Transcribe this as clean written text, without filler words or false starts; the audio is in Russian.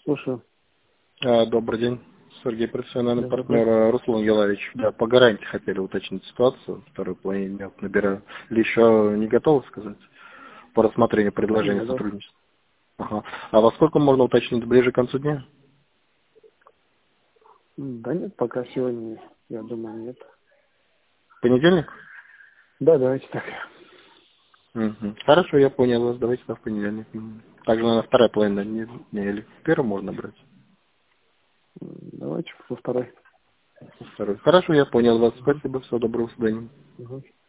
Слушаю. Добрый день, Сергей, профессиональный Да, партнер Руслан Гелаевич. Да, по гарантии хотели уточнить ситуацию, второй половине дня набираю. Или еще не готовы сказать по рассмотрению предложения Готов. сотрудничества? Ага. А во сколько можно уточнить ближе к концу дня? Да нет, пока сегодня, я думаю, нет. Понедельник? Да, давайте так. Мгм. Хорошо, я понял вас. Давайте в понедельник. Также, наверное, вторая половина дня или в первом можно брать? Давайте во второй. Второй. Хорошо, я понял вас. Угу. Спасибо, всего доброго, до свидания. Угу.